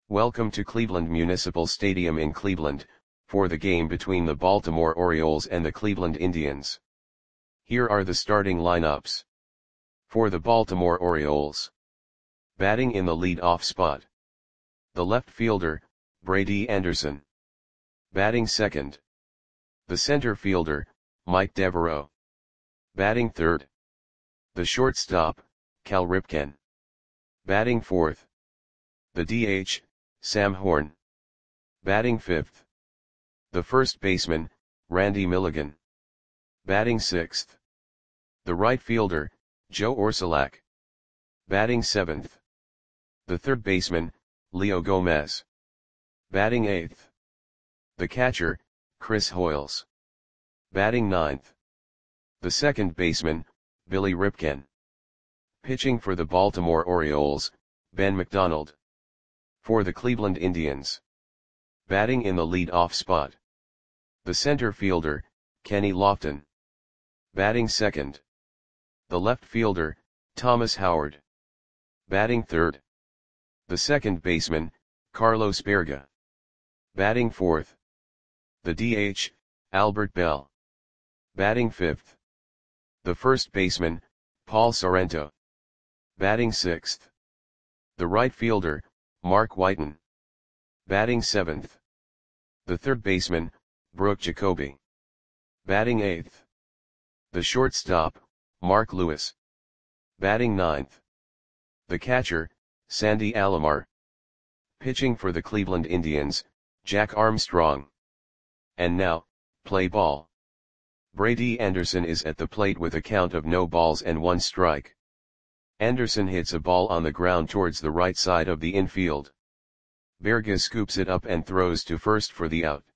Welcome to Cleveland Municipal Stadium in Cleveland, for the game between the Baltimore Orioles and the Cleveland Indians. Here are the starting lineups. For the Baltimore Orioles. Batting in the lead-off spot. The left fielder, Brady Anderson. Batting second. The center fielder, Mike Devereaux. Batting third. The shortstop, Cal Ripken. Batting fourth. The DH, Sam Horn. Batting fifth. The first baseman, Randy Milligan. Batting sixth. The right fielder, Joe Orsulak. Batting seventh. The third baseman, Leo Gomez. Batting eighth. The catcher, Chris Hoiles. Batting ninth. The second baseman, Billy Ripken. Pitching for the Baltimore Orioles, Ben McDonald. For the Cleveland Indians. Batting in the lead-off spot. The center fielder, Kenny Lofton. Batting second. The left fielder, Thomas Howard. Batting third. The second baseman, Carlos Berga. Batting fourth. The DH, Albert Bell. Batting fifth. The first baseman, Paul Sorrento. Batting sixth. The right fielder, Mark Whiten. Batting seventh. The third baseman, Brooke Jacoby. Batting eighth. The shortstop, Mark Lewis. Batting ninth. The catcher, Sandy Alomar. Pitching for the Cleveland Indians, Jack Armstrong. And now, play ball. Brady Anderson is at the plate with a count of no balls and 1 strike. Anderson hits a ball on the ground towards the right side of the infield. Berga scoops it up and throws to first for the out.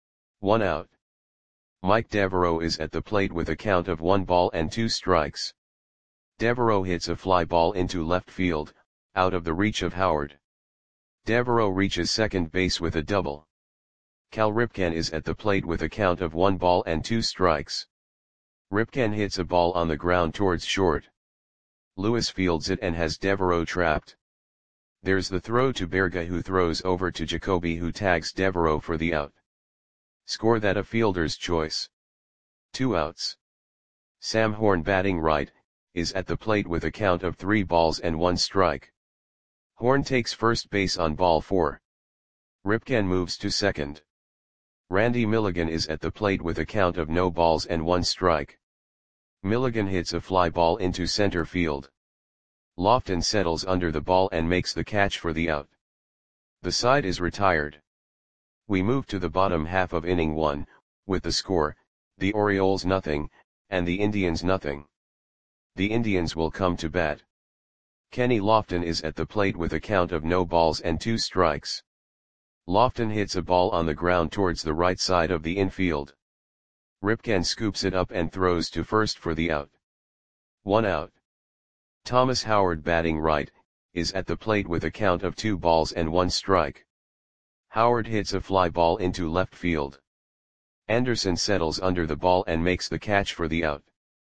1 out. Mike Devereaux is at the plate with a count of 1 ball and 2 strikes. Devereaux hits a fly ball into left field, out of the reach of Howard. Devereaux reaches second base with a double. Cal Ripken is at the plate with a count of 1 ball and 2 strikes. Ripken hits a ball on the ground towards short. Lewis fields it and has Devereaux trapped. There's the throw to Berga, who throws over to Jacoby, who tags Devereaux for the out. Score that a fielder's choice. 2 outs. Sam Horn, batting right, is at the plate with a count of 3 balls and 1 strike. Horn takes first base on ball 4. Ripken moves to second. Randy Milligan is at the plate with a count of no balls and 1 strike. Milligan hits a fly ball into center field. Lofton settles under the ball and makes the catch for the out. The side is retired. We move to the bottom half of inning 1, with the score, the Orioles nothing, and the Indians nothing. The Indians will come to bat. Kenny Lofton is at the plate with a count of no balls and 2 strikes. Lofton hits a ball on the ground towards the right side of the infield. Ripken scoops it up and throws to first for the out. 1 out. Thomas Howard, batting right, is at the plate with a count of 2 balls and 1 strike. Howard hits a fly ball into left field. Anderson settles under the ball and makes the catch for the out.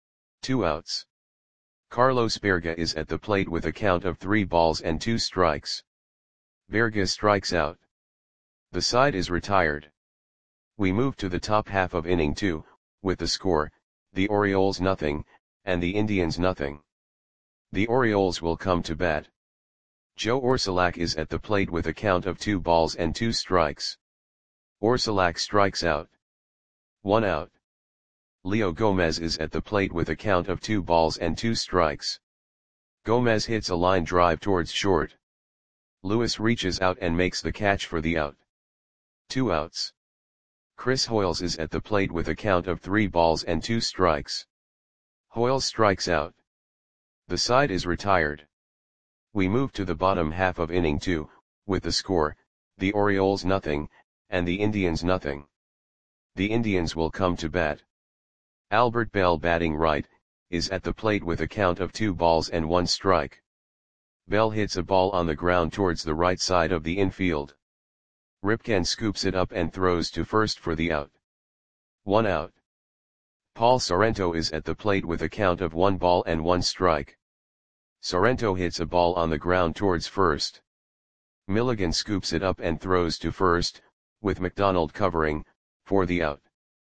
2 outs. Carlos Berga is at the plate with a count of 3 balls and 2 strikes. Berga strikes out. The side is retired. We move to the top half of inning 2, with the score, the Orioles nothing, and the Indians nothing. The Orioles will come to bat. Joe Orsulak is at the plate with a count of 2 balls and 2 strikes. Orsulak strikes out. 1 out. Leo Gomez is at the plate with a count of 2 balls and 2 strikes. Gomez hits a line drive towards short. Lewis reaches out and makes the catch for the out. 2 outs. Chris Hoiles is at the plate with a count of 3 balls and 2 strikes. Hoiles strikes out. The side is retired. We move to the bottom half of inning 2, with the score, the Orioles nothing, and the Indians nothing. The Indians will come to bat. Albert Bell, batting right, is at the plate with a count of 2 balls and 1 strike. Bell hits a ball on the ground towards the right side of the infield. Ripken scoops it up and throws to first for the out. 1 out. Paul Sorrento is at the plate with a count of 1 ball and 1 strike. Sorrento hits a ball on the ground towards first. Milligan scoops it up and throws to first, with McDonald covering, for the out.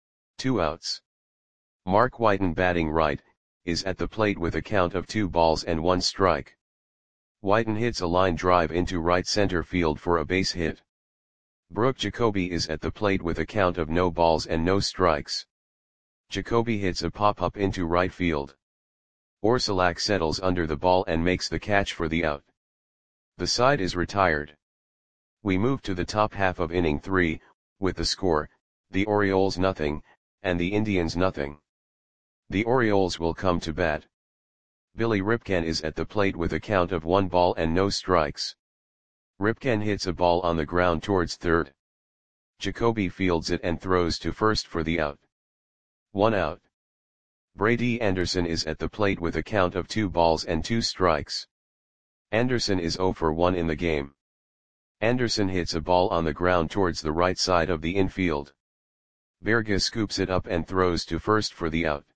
2 outs. Mark Whiten batting right, is at the plate with a count of 2 balls and 1 strike. Whiten hits a line drive into right center field for a base hit. Brooke Jacoby is at the plate with a count of no balls and no strikes. Jacoby hits a pop-up into right field. Orsulak settles under the ball and makes the catch for the out. The side is retired. We move to the top half of inning 3, with the score, the Orioles nothing, and the Indians nothing. The Orioles will come to bat. Billy Ripken is at the plate with a count of 1 ball and no strikes. Ripken hits a ball on the ground towards third. Jacoby fields it and throws to first for the out. 1 out. Brady Anderson is at the plate with a count of 2 balls and 2 strikes. Anderson is 0 for 1 in the game. Anderson hits a ball on the ground towards the right side of the infield. Berga scoops it up and throws to first for the out.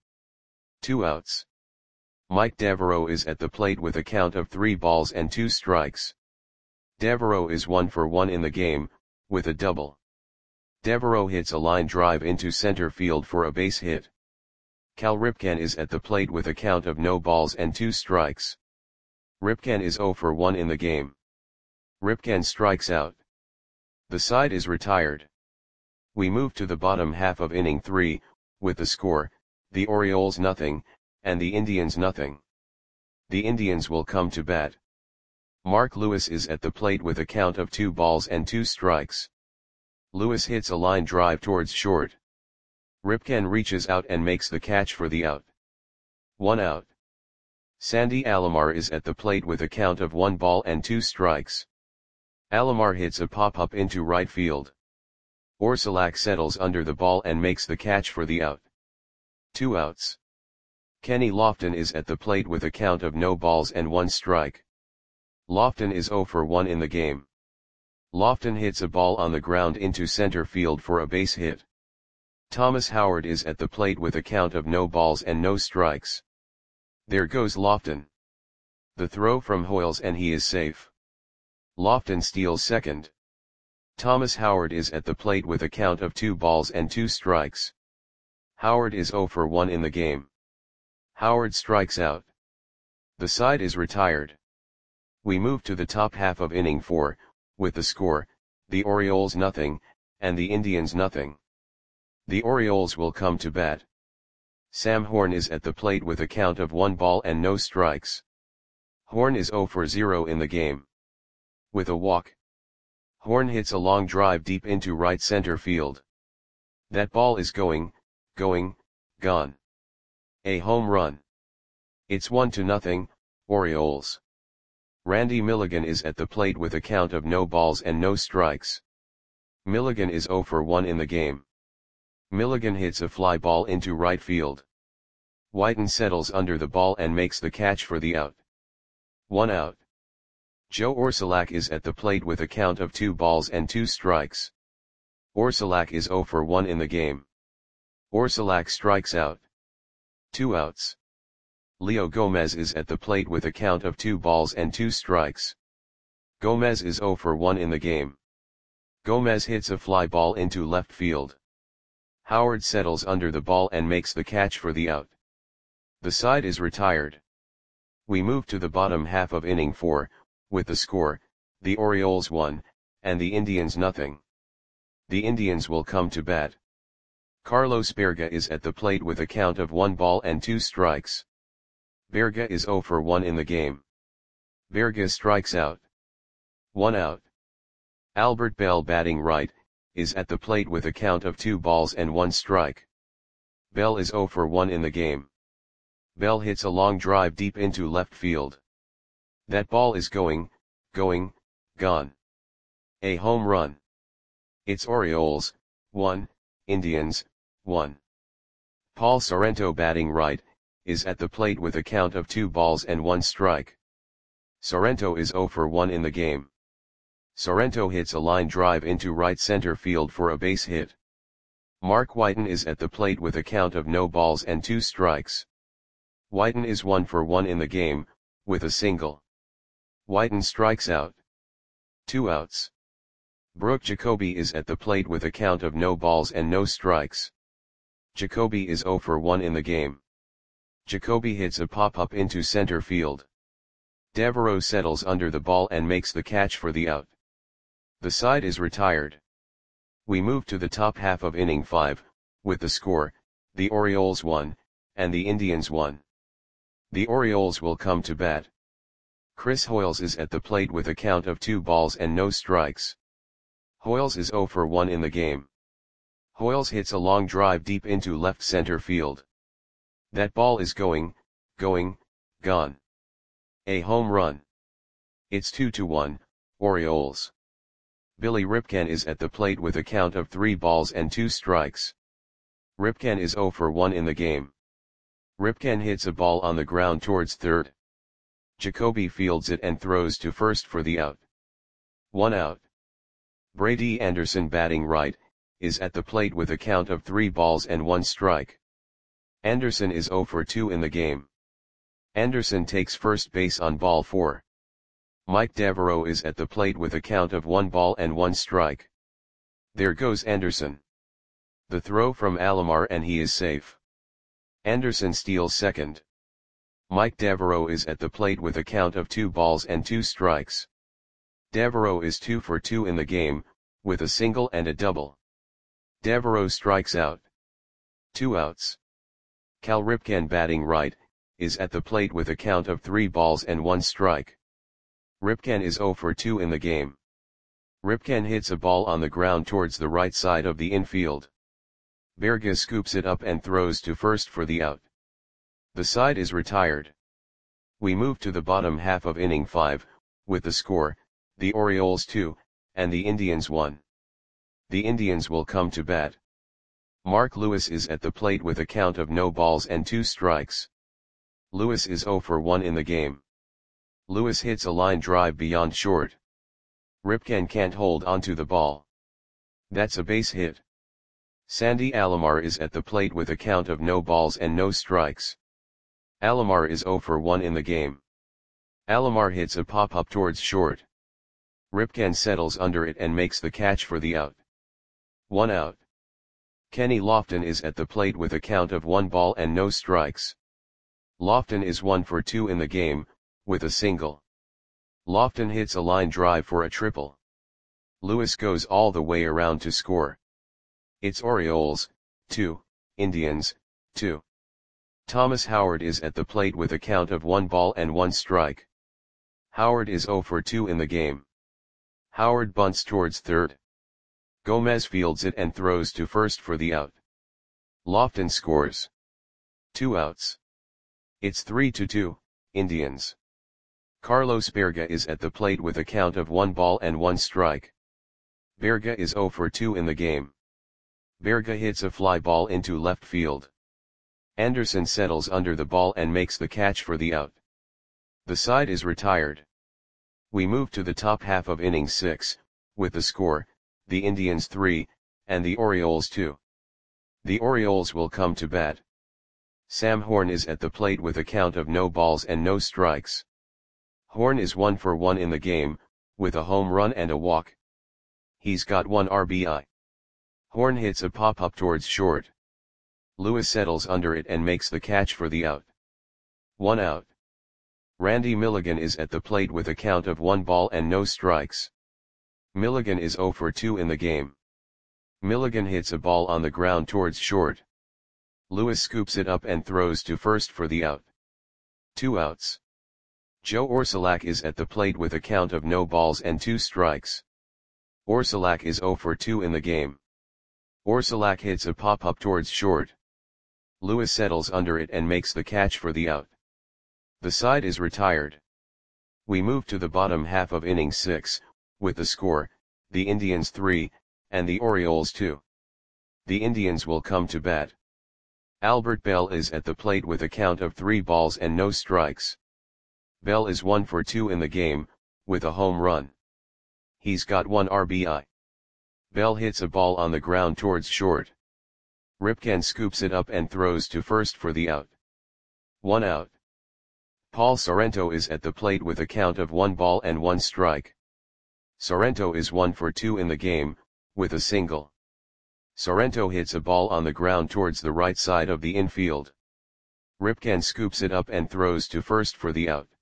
2 outs. Mike Devereaux is at the plate with a count of 3 balls and 2 strikes. Devereaux is 1 for 1 in the game, with a double. Devereaux hits a line drive into center field for a base hit. Cal Ripken is at the plate with a count of no balls and 2 strikes. Ripken is 0 for 1 in the game. Ripken strikes out. The side is retired. We move to the bottom half of inning 3, with the score, the Orioles nothing, and the Indians nothing. The Indians will come to bat. Mark Lewis is at the plate with a count of 2 balls and 2 strikes. Lewis hits a line drive towards short. Ripken reaches out and makes the catch for the out. 1 out. Sandy Alomar is at the plate with a count of 1 ball and 2 strikes. Alomar hits a pop-up into right field. Orsulak settles under the ball and makes the catch for the out. 2 outs. Kenny Lofton is at the plate with a count of no balls and 1 strike. Lofton is 0 for 1 in the game. Lofton hits a ball on the ground into center field for a base hit. Thomas Howard is at the plate with a count of no balls and no strikes. There goes Lofton. The throw from Hoyles and he is safe. Lofton steals second. Thomas Howard is at the plate with a count of 2 balls and 2 strikes. Howard is 0 for 1 in the game. Howard strikes out. The side is retired. We move to the top half of inning 4, with the score, the Orioles nothing, and the Indians nothing. The Orioles will come to bat. Sam Horn is at the plate with a count of 1 ball and no strikes. Horn is 0 for 0 in the game. With a walk. Horn hits a long drive deep into right center field. That ball is going, gone. A home run. It's 1-0, Orioles. Randy Milligan is at the plate with a count of no balls and no strikes. Milligan is 0 for 1 in the game. Milligan hits a fly ball into right field. Whiten settles under the ball and makes the catch for the out. 1 out. Joe Orsulak is at the plate with a count of 2 balls and 2 strikes. Orsulak is 0 for 1 in the game. Orsulak strikes out. 2 outs. Leo Gomez is at the plate with a count of 2 balls and 2 strikes. Gomez is 0 for 1 in the game. Gomez hits a fly ball into left field. Howard settles under the ball and makes the catch for the out. The side is retired. We move to the bottom half of inning 4, with the score, the Orioles 1, and the Indians nothing. The Indians will come to bat. Carlos Berga is at the plate with a count of 1 ball and 2 strikes. Berga is 0 for 1 in the game. Berga strikes out. 1 out. Albert Bell batting right, is at the plate with a count of 2 balls and 1 strike. Bell is 0 for 1 in the game. Bell hits a long drive deep into left field. That ball is going, gone. A home run. It's Orioles, 1, Indians, 1. Paul Sorrento batting right, is at the plate with a count of 2 balls and 1 strike. Sorrento is 0 for 1 in the game. Sorrento hits a line drive into right center field for a base hit. Mark Whiten is at the plate with a count of no balls and 2 strikes. Whiten is 1 for 1 in the game, with a single. Whiten strikes out. 2 outs. Brooke Jacoby is at the plate with a count of no balls and no strikes. Jacoby is 0 for 1 in the game. Jacoby hits a pop-up into center field. Devereaux settles under the ball and makes the catch for the out. The side is retired. We move to the top half of inning 5, with the score, the Orioles 1, and the Indians 1. The Orioles will come to bat. Chris Hoiles is at the plate with a count of 2 balls and no strikes. Hoiles is 0 for 1 in the game. Hoiles hits a long drive deep into left center field. That ball is gone. A home run. It's 2-1, Orioles. Billy Ripken is at the plate with a count of 3 balls and 2 strikes. Ripken is 0 for 1 in the game. Ripken hits a ball on the ground towards third. Jacoby fields it and throws to first for the out. 1 out. Brady Anderson, batting right, is at the plate with a count of 3 balls and 1 strike. Anderson is 0 for 2 in the game. Anderson takes first base on ball 4. Mike Devereaux is at the plate with a count of 1 ball and 1 strike. There goes Anderson. The throw from Alomar and he is safe. Anderson steals second. Mike Devereaux is at the plate with a count of 2 balls and 2 strikes. Devereaux is 2 for 2 in the game, with a single and a double. Devereaux strikes out. 2 outs. Cal Ripken, batting right, is at the plate with a count of 3 balls and 1 strike. Ripken is 0 for 2 in the game. Ripken hits a ball on the ground towards the right side of the infield. Berga scoops it up and throws to first for the out. The side is retired. We move to the bottom half of inning 5, with the score, the Orioles 2, and the Indians 1. The Indians will come to bat. Mark Lewis is at the plate with a count of no balls and 2 strikes. Lewis is 0 for 1 in the game. Lewis hits a line drive beyond short. Ripken can't hold onto the ball. That's a base hit. Sandy Alomar is at the plate with a count of no balls and no strikes. Alomar is 0 for 1 in the game. Alomar hits a pop-up towards short. Ripken settles under it and makes the catch for the out. 1 out. Kenny Lofton is at the plate with a count of 1 ball and no strikes. Lofton is 1 for 2 in the game, with a single. Lofton hits a line drive for a triple. Lewis goes all the way around to score. It's Orioles 2, Indians 2. Thomas Howard is at the plate with a count of 1 ball and 1 strike. Howard is 0 for 2 in the game. Howard bunts towards third. Gomez fields it and throws to first for the out. Lofton scores. 2 outs. It's 3-2, Indians. Carlos Berga is at the plate with a count of 1 ball and 1 strike. Berga is 0 for 2 in the game. Berga hits a fly ball into left field. Anderson settles under the ball and makes the catch for the out. The side is retired. We move to the top half of inning 6, with the score, the Indians 3, and the Orioles 2. The Orioles will come to bat. Sam Horn is at the plate with a count of no balls and no strikes. Horn is 1 for 1 in the game, with a home run and a walk. He's got 1 RBI. Horn hits a pop-up towards short. Lewis settles under it and makes the catch for the out. 1 out. Randy Milligan is at the plate with a count of 1 ball and no strikes. Milligan is 0 for 2 in the game. Milligan hits a ball on the ground towards short. Lewis scoops it up and throws to first for the out. 2 outs. Joe Orsulak is at the plate with a count of no balls and 2 strikes. Orsulak is 0 for 2 in the game. Orsulak hits a pop-up towards short. Lewis settles under it and makes the catch for the out. The side is retired. We move to the bottom half of inning 6, with the score, the Indians 3, and the Orioles 2. The Indians will come to bat. Albert Bell is at the plate with a count of 3 balls and no strikes. Bell is 1 for 2 in the game, with a home run. He's got 1 RBI. Bell hits a ball on the ground towards short. Ripken scoops it up and throws to first for the out. 1 out. Paul Sorrento is at the plate with a count of 1 ball and 1 strike. Sorrento is 1 for 2 in the game, with a single. Sorrento hits a ball on the ground towards the right side of the infield. Ripken scoops it up and throws to first for the out.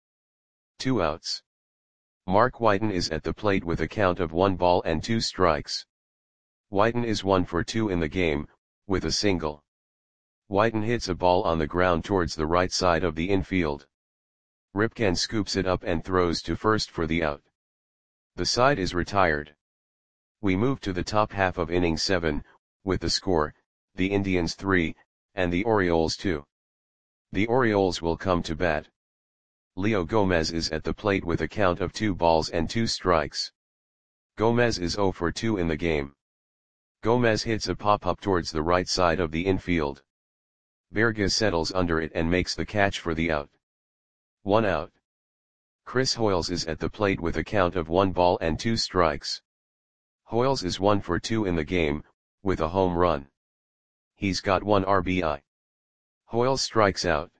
2 outs. Mark Whiten is at the plate with a count of 1 ball and 2 strikes. Whiten is 1 for 2 in the game, with a single. Whiten hits a ball on the ground towards the right side of the infield. Ripken scoops it up and throws to first for the out. The side is retired. We move to the top half of inning 7, with the score, the Indians 3, and the Orioles 2. The Orioles will come to bat. Leo Gomez is at the plate with a count of 2 balls and 2 strikes. Gomez is 0 for 2 in the game. Gomez hits a pop-up towards the right side of the infield. Berga settles under it and makes the catch for the out. 1 out. Chris Hoiles is at the plate with a count of 1 ball and 2 strikes. Hoiles is 1 for 2 in the game, with a home run. He's got 1 RBI. Hoiles strikes out.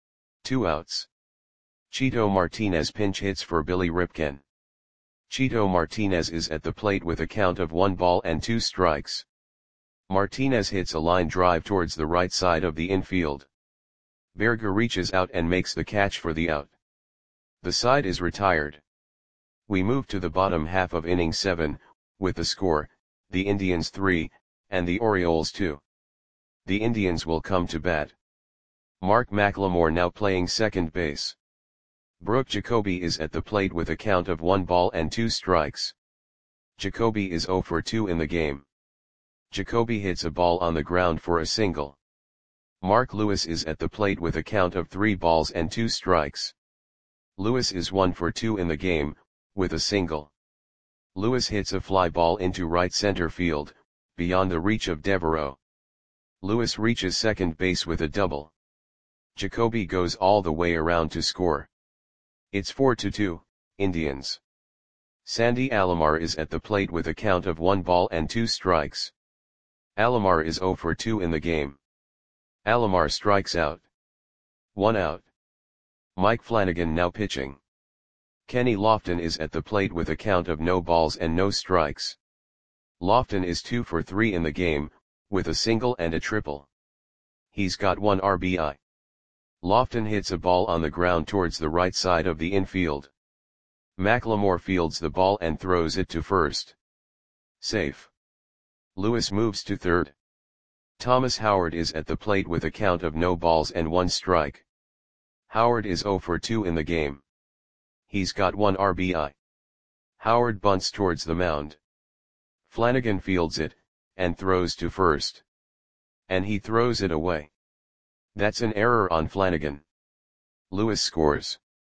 2 outs. Chito Martinez pinch hits for Billy Ripken. Chito Martinez is at the plate with a count of 1 ball and 2 strikes. Martinez hits a line drive towards the right side of the infield. Berga reaches out and makes the catch for the out. The side is retired. We move to the bottom half of inning 7, with the score, the Indians 3, and the Orioles 2. The Indians will come to bat. Mark McLemore now playing second base. Brooke Jacoby is at the plate with a count of 1 ball and 2 strikes. Jacoby is 0 for 2 in the game. Jacoby hits a ball on the ground for a single. Mark Lewis is at the plate with a count of 3 balls and 2 strikes. Lewis is 1 for 2 in the game, with a single. Lewis hits a fly ball into right center field, beyond the reach of Devereaux. Lewis reaches second base with a double. Jacoby goes all the way around to score. It's 4-2, Indians. Sandy Alomar is at the plate with a count of 1 ball and 2 strikes. Alomar is 0 for 2 in the game. Alomar strikes out. 1 out. Mike Flanagan now pitching. Kenny Lofton is at the plate with a count of no balls and no strikes. Lofton is 2 for 3 in the game, with a single and a triple. He's got 1 RBI. Lofton hits a ball on the ground towards the right side of the infield. McLemore fields the ball and throws it to first. Safe. Lewis moves to third. Thomas Howard is at the plate with a count of no balls and 1 strike. Howard is 0 for 2 in the game. He's got 1 RBI. Howard bunts towards the mound. Flanagan fields it, and throws to first. And he throws it away. That's an error on Flanagan. Lewis scores.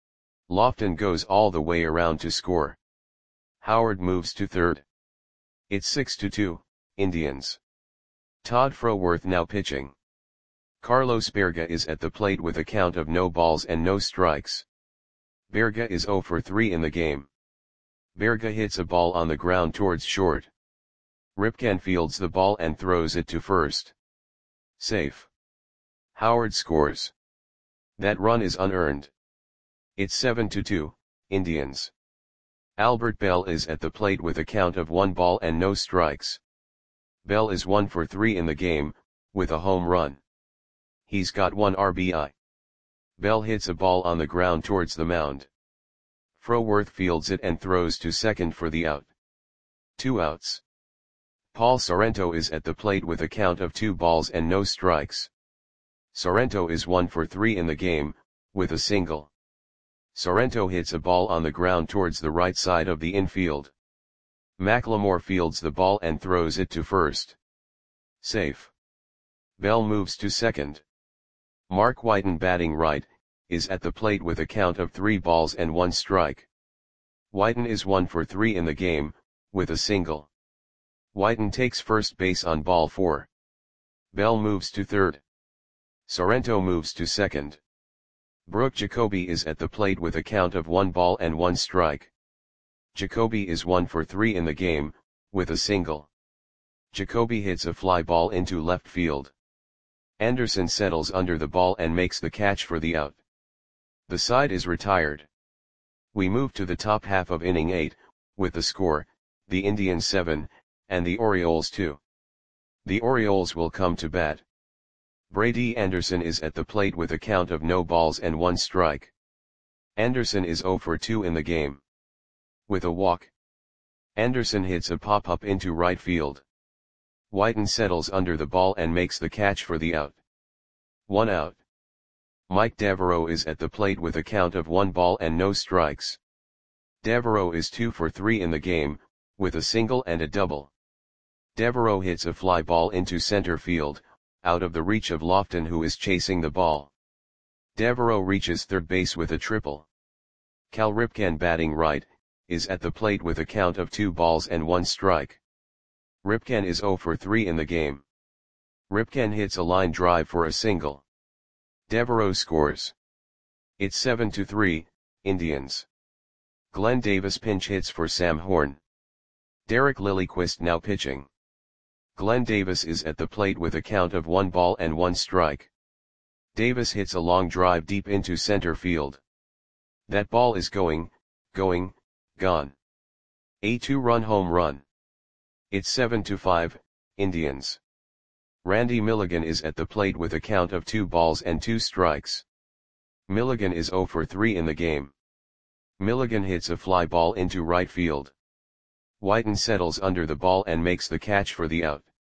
Lofton goes all the way around to score. Howard moves to third. It's 6-2, Indians. Todd Froworth now pitching. Carlos Berga is at the plate with a count of no balls and no strikes. Berga is 0 for 3 in the game. Berga hits a ball on the ground towards short. Ripken fields the ball and throws it to first. Safe. Howard scores. That run is unearned. It's 7-2, Indians. Albert Bell is at the plate with a count of 1 ball and no strikes. Bell is 1 for 3 in the game, with a home run. He's got 1 RBI. Bell hits a ball on the ground towards the mound. Froworth fields it and throws to second for the out. 2 outs. Paul Sorrento is at the plate with a count of 2 balls and no strikes. Sorrento is 1 for 3 in the game, with a single. Sorrento hits a ball on the ground towards the right side of the infield. McLemore fields the ball and throws it to first. Safe. Bell moves to second. Mark Whiten batting right, is at the plate with a count of 3 balls and 1 strike. Whiten is 1 for 3 in the game, with a single. Whiten takes first base on ball 4. Bell moves to third. Sorrento moves to second. Brooke Jacoby is at the plate with a count of 1 ball and 1 strike. Jacoby is 1 for 3 in the game, with a single. Jacoby hits a fly ball into left field. Anderson settles under the ball and makes the catch for the out. The side is retired. We move to the top half of inning 8, with the score, the Indians 7, and the Orioles 2. The Orioles will come to bat. Brady Anderson is at the plate with a count of no balls and 1 strike. Anderson is 0 for 2 in the game. With a walk, Anderson hits a pop-up into right field. Whiten settles under the ball and makes the catch for the out. 1 out. Mike Devereaux is at the plate with a count of 1 ball and no strikes. Devereaux is 2 for 3 in the game, with a single and a double. Devereaux hits a fly ball into center field, out of the reach of Lofton, who is chasing the ball. Devereaux reaches third base with a triple. Cal Ripken, batting right, is at the plate with a count of 2 balls and 1 strike. Ripken is 0 for 3 in the game. Ripken hits a line drive for a single. Devereaux scores. It's 7-3, Indians. Glenn Davis pinch hits for Sam Horn. Derek Lilliquist now pitching. Glenn Davis is at the plate with a count of 1 ball and 1 strike. Davis hits a long drive deep into center field. That ball is gone. A 2-run home run. It's 7-5, Indians. Randy Milligan is at the plate with a count of 2 balls and 2 strikes. Milligan is 0 for 3 in the game. Milligan hits a fly ball into right field. Whiten settles under the ball and makes the catch for the out.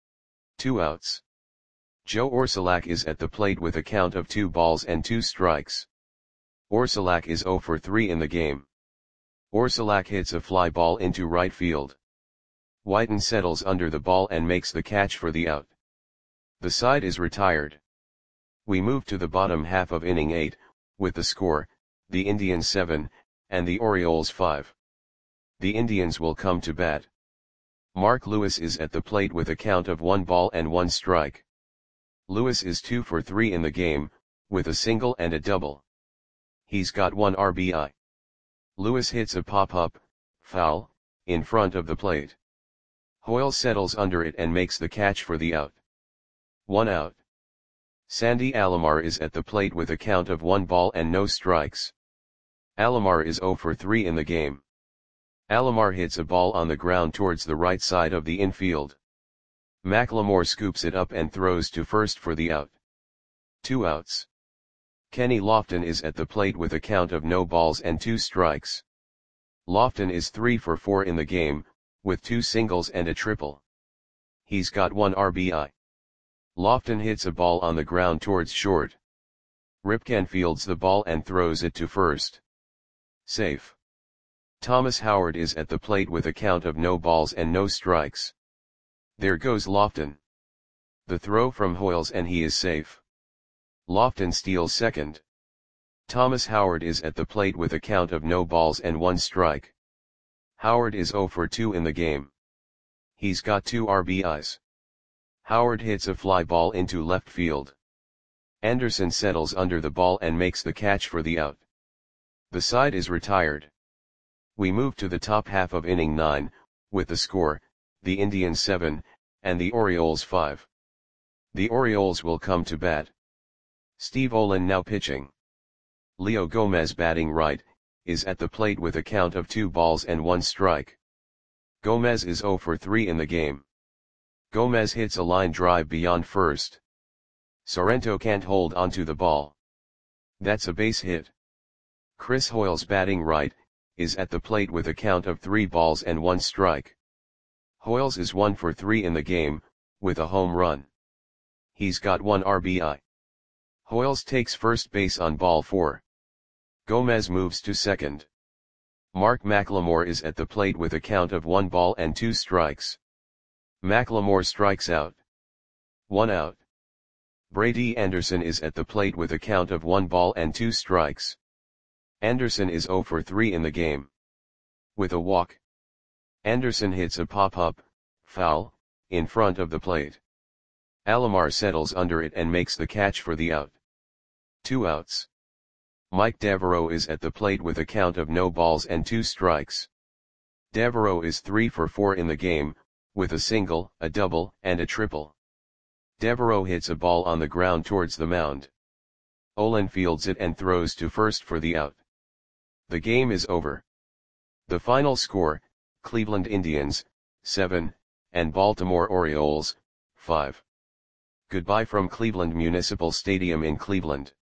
2 outs. Joe Orsulak is at the plate with a count of 2 balls and 2 strikes. Orsulak is 0 for 3 in the game. Orsulak hits a fly ball into right field. Whiten settles under the ball and makes the catch for the out. The side is retired. We move to the bottom half of inning 8, with the score, the Indians 7, and the Orioles 5. The Indians will come to bat. Mark Lewis is at the plate with a count of 1 ball and 1 strike. Lewis is 2 for 3 in the game, with a single and a double. He's got 1 RBI. Lewis hits a pop-up, foul, in front of the plate. Hoyle settles under it and makes the catch for the out. 1 out. Sandy Alomar is at the plate with a count of 1 ball and no strikes. Alomar is 0 for 3 in the game. Alomar hits a ball on the ground towards the right side of the infield. McLemore scoops it up and throws to first for the out. 2 outs. Kenny Lofton is at the plate with a count of no balls and 2 strikes. Lofton is 3 for 4 in the game, with 2 singles and a triple. He's got 1 RBI. Lofton hits a ball on the ground towards short. Ripken fields the ball and throws it to first. Safe. Thomas Howard is at the plate with a count of no balls and no strikes. There goes Lofton. The throw from Hoyles and he is safe. Lofton steals second. Thomas Howard is at the plate with a count of no balls and 1 strike. Howard is 0 for 2 in the game. He's got 2 RBIs. Howard hits a fly ball into left field. Anderson settles under the ball and makes the catch for the out. The side is retired. We move to the top half of inning 9, with the score, the Indians 7, and the Orioles 5. The Orioles will come to bat. Steve Olin now pitching. Leo Gomez, batting right, is at the plate with a count of 2 balls and 1 strike. Gomez is 0 for 3 in the game. Gomez hits a line drive beyond first. Sorrento can't hold onto the ball. That's a base hit. Chris Hoyles, batting right, is at the plate with a count of 3 balls and 1 strike. Hoyles is 1 for 3 in the game, with a home run. He's got 1 RBI. Hoyles takes first base on ball 4. Gomez moves to second. Mark McLemore is at the plate with a count of 1 ball and 2 strikes. McLemore strikes out. 1 out. Brady Anderson is at the plate with a count of 1 ball and 2 strikes. Anderson is 0 for 3 in the game. With a walk, Anderson hits a pop-up, foul, in front of the plate. Alomar settles under it and makes the catch for the out. 2 outs. Mike Devereaux is at the plate with a count of no balls and 2 strikes. Devereaux is 3 for 4 in the game, with a single, a double, and a triple. Devereaux hits a ball on the ground towards the mound. Olin fields it and throws to first for the out. The game is over. The final score, Cleveland Indians, 7, and Baltimore Orioles, 5. Goodbye from Cleveland Municipal Stadium in Cleveland.